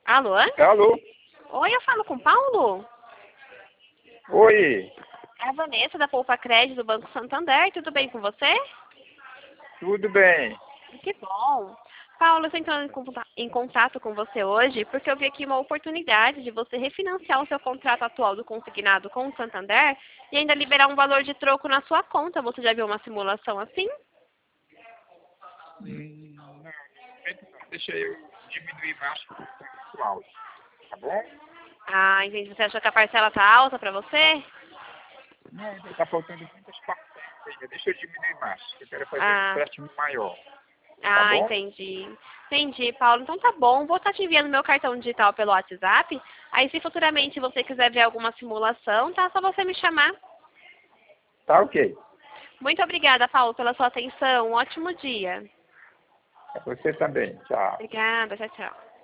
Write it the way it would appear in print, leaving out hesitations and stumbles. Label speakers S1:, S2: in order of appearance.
S1: Alô?
S2: Alô?
S1: Oi, eu falo com o Paulo?
S2: Oi,
S1: É a Vanessa da Poupa Crédito do Banco Santander. Tudo bem com você?
S2: tudo bem?
S1: Que bom. Paulo, eu estou entrando em contato com você hoje porque eu vi aqui uma oportunidade de você refinanciar o seu contrato atual do consignado com o Santander e ainda liberar um valor de troco na sua conta. Você já viu uma simulação assim?
S2: Não, deixa eu diminuir mais porque está muito alto, tá bom?
S1: Ah, entendi. Você achou que a parcela está alta para você?
S2: Não, está faltando muitas parcelas ainda, deixa eu diminuir mais, eu quero fazer um
S1: Ah,
S2: empréstimo maior, tá
S1: ah,
S2: bom?
S1: entendi. Entendi, Paulo. Então tá bom. Vou estar te enviando meu cartão digital pelo WhatsApp. Aí se futuramente você quiser ver alguma simulação, tá? Só você me chamar.
S2: Tá ok.
S1: Muito obrigada, Paulo, pela sua atenção. Um ótimo dia.
S2: É você também, tchau.
S1: Obrigada. Tchau, tchau.